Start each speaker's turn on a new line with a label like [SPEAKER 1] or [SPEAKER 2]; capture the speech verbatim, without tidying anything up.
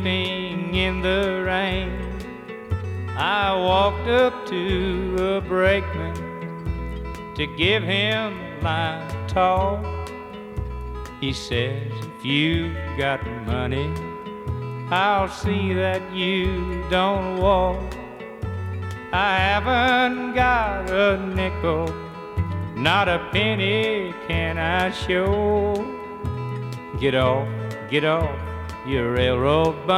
[SPEAKER 1] sleeping in the rain. I walked up to a brakeman to give him my talk. He says, if you got money, I'll see that you don't walk. I haven't got a nickel, not a penny can I show. Get off, get off your railroad bum.